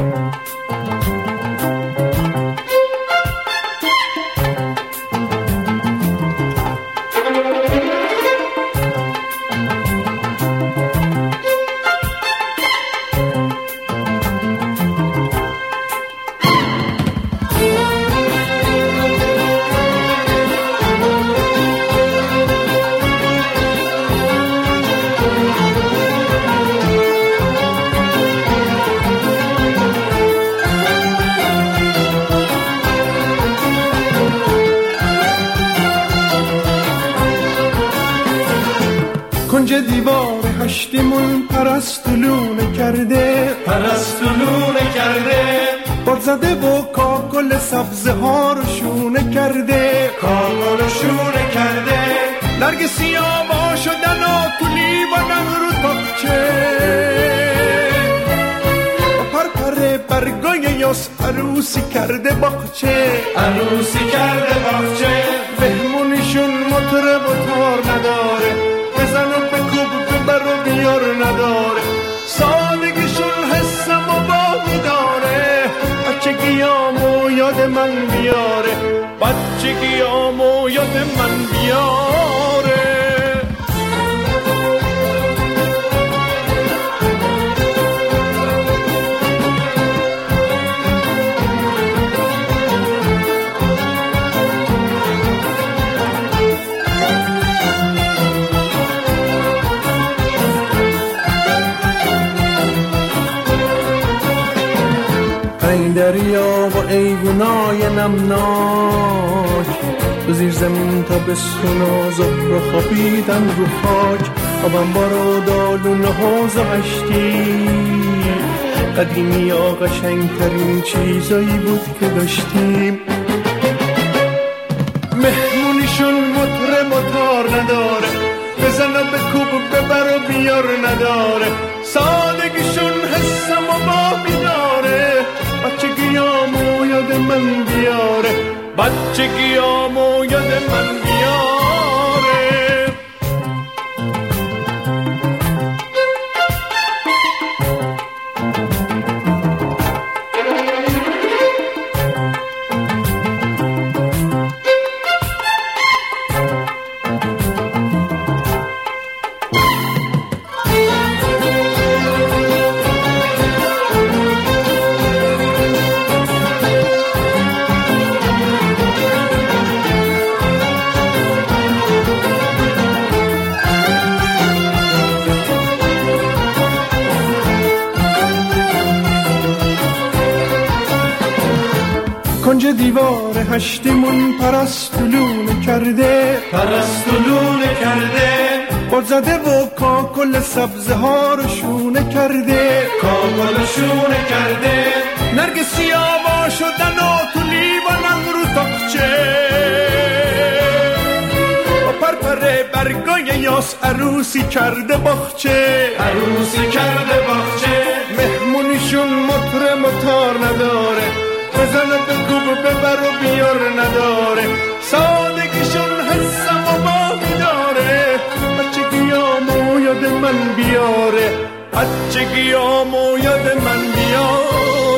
کنج دیوار هشتیمون پرستولونه کرده، پرستولونه کرده، باد زده و کاکل سبزه ها رو شونه کرده، کاکل رو شونه کرده، نرگسی آوا شدن و تولی بانن رو تاقچه، پرپر برگای یاس عروسی کرده باغچه، عروسی کرده باغچه، بهمونیشون مطرب و تار نداره، بزن و بکوب ببر و بیار نداره، سادگیشون حسم و باقی داره، بچگیامو یاد من بیاره، بچگیامو یاد من بیاره. ای دریا و ایونای نمناک، به زیر زمین تا به سونا زهر خوابیدن رو خاک، آبم بارو دالونه ها زغشتی، قدیمی ها قشنگترین چیزایی بود که داشتیم، مهمونیشون مطرب و تار نداره، بزن و بکوب ببر و بیار نداره، سادگیشون حسم و باقی داره، بچگیامو یاد من بیاره، بچگیامو یاد من بیاره. کنج دیوار هشتیمون پرستولونه کرده، پرستولونه کرده، باد زده و کاکل سبزه ها رو شونه کرده، کاکل رو شونه کرده، نرگسی آوا شدن و تو لیوانن رو تاقچه، و پرپر برگای یاس عروسی کرده باغچه، عروسی کرده باغچه، مهمونیشون مطرب و تار نداره، بزن و بکوب و ببر و بیار نداره، سادگیشون حسم و باقی داره، بچگیامو یاد من بیاره، بچگیامو یاد من بیاره.